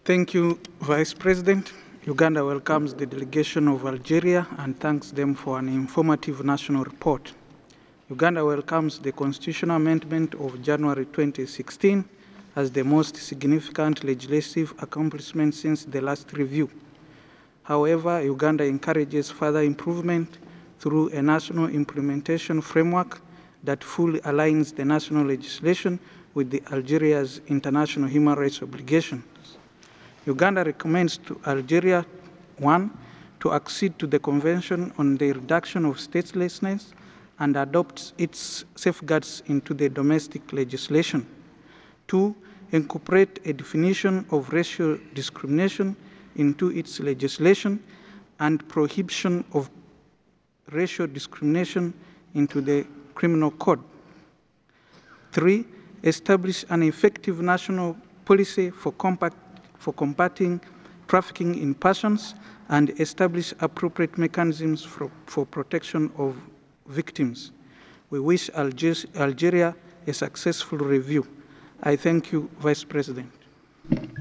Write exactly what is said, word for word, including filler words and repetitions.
Thank you, Vice President. Uganda welcomes the delegation of Algeria and thanks them for an informative national report. Uganda welcomes the constitutional amendment of January twenty sixteen as the most significant legislative accomplishment since the last review. However, Uganda encourages further improvement through a national implementation framework that fully aligns the national legislation with the Algeria's international human rights obligations. Uganda recommends to Algeria, one, to accede to the Convention on the Reduction of Statelessness and adopts its safeguards into the domestic legislation. Two, incorporate a definition of racial discrimination into its legislation and prohibition of racial discrimination into the criminal code. Three, establish an effective national policy for, for combating trafficking in persons and establish appropriate mechanisms for, for protection of victims. We wish Algeria a successful review. I thank you, Vice President.